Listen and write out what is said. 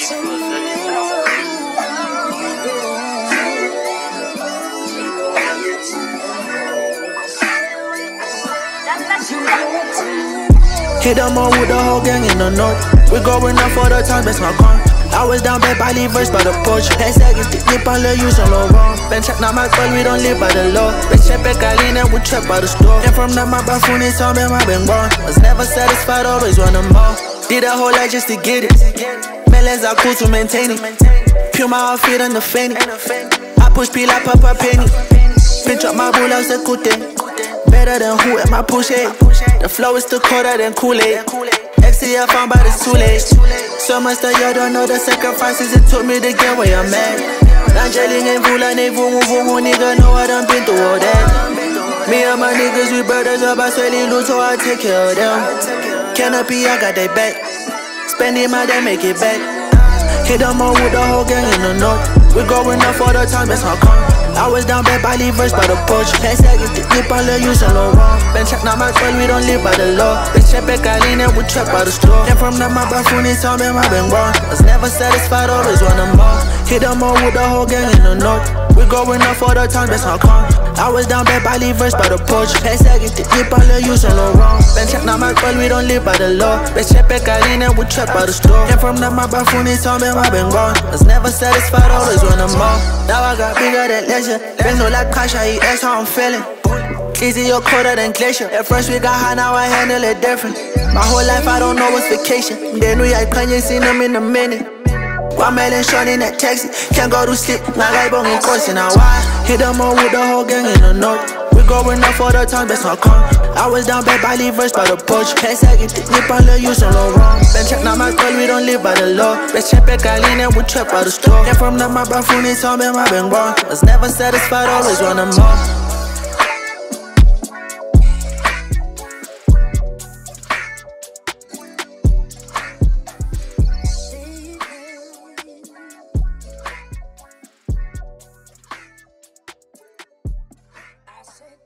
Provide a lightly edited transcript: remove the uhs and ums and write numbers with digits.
Hit them all with the whole gang in the north. We going up for the time, best my gun. I was down bad by the verse by the porch. Head seconds to keep on the use on the wrong. Ben check now my call, we don't live by the law. Ben check back, I lean and we trap by the store. Came from the my bathroom, it's on me, my been born. Was never satisfied, always want more. Did a whole lot just to get it. Melons are cool to maintain it. Pure my outfit on the fanny. I push peel, I pop a penny. Pinch up my bull, I said good thing. Better than who at my push it. The flow is still colder than Kool-Aid. XCF found by the too late. So much that you don't know the sacrifices it took me to get where I'm at. Angeling and Vula, they voom, nigga know I done been through all that. Me and my niggas, we brothers up, I swear they lose, so I take care of them. Canopy, I got their back. Spending my day, make it back. Hit them all with the whole gang in the north. We going up for the time, that's how come. I was down bad by the verse by the porch. 10 seconds to keep on the use on the wrong. Ben check now my call, we don't live by the law. Ben check back, I lean and we trap by the store. Came from the my bathroom, it's on me, my been born. Was never satisfied, always want more. Hit them all with the whole gang in the north. We going up for the time, that's how come. I was down bad by the verse by the porch. 10 seconds to keep on the use on the wrong. Ben check now my call, we don't live by the law. Ben check back, I lean and we trap by the store. Came from the my bathroom, it's on me, my been born. Was never satisfied, always want more. Now I got bigger than leisure. Benz no like cash, I eat, that's how I'm feeling. Easy or colder than glacier. At first we got high, now I handle it different. My whole life I don't know what's vacation. They knew I can't see them in a minute. Guamelin short in that taxi. Can't go to sleep, now I bong in course. Now why? Hit them all with the whole gang in the north. We going up for the time, that's how come. I was down bad by the verse by the porch. 10 seconds to keep on the use on the wrong. Ben check now my call, we don't live by the law. Best check back, I lean and we trap by the store. Came from the my bathroom, it's on me, my been born. Was never satisfied, always want more.